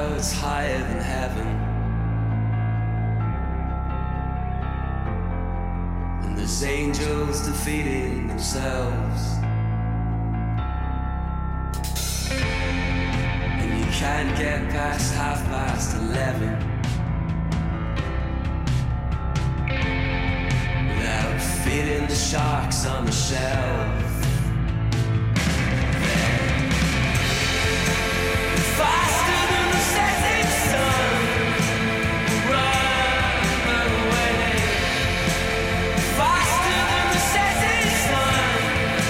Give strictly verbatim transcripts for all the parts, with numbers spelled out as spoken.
clouds higher than heaven, and there's angels defeating themselves, and you can't get past half past eleven without feeding the sharks on the shelf. Faster than the setting sun, run away. Faster than the setting sun,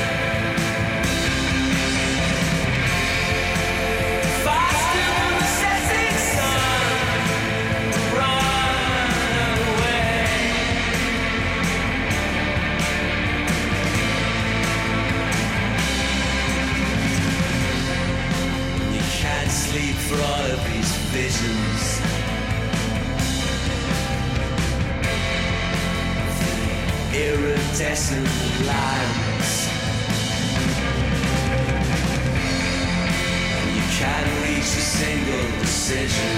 faster than the setting sun, run away. You can't sleep for all of these visions, iridescent lands. You can't reach a single decision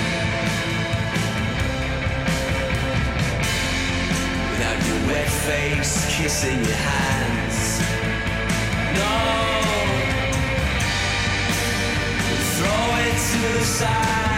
without your wet face kissing your hands. No, throw it to the side.